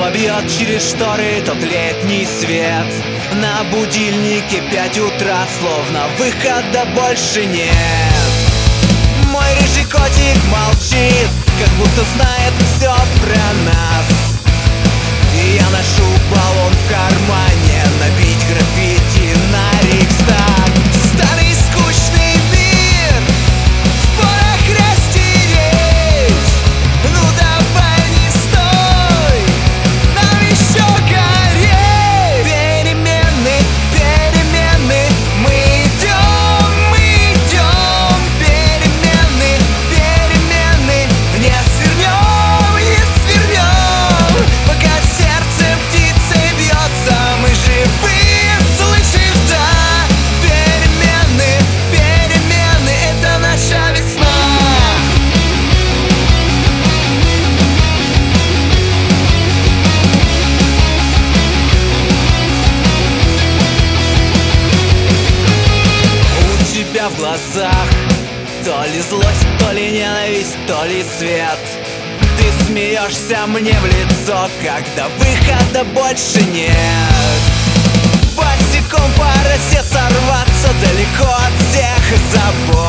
Снова бьет через шторы тот летний свет. На будильнике 5 утра, словно выхода больше нет. Мой рыжий котик молчит, как будто знает все про нас. И я ношу баллон в кармане, набить граффити на Рейхстаг. Старый скучный мир в порох растереть. Ну давай не стой, нам еще гореть. Перемены, перемены, мы идем, перемены, перемены. Не свернем, не свернем, пока сердце птицей бьется, мы живы, слышишь, да? Перемены, перемены, это наша весна. У тебя в глазах то ли злость, то ли ненависть, то ли свет. Ты смеешься мне в лицо, когда выхода больше нет. Босиком по росе сорваться далеко от всех забот.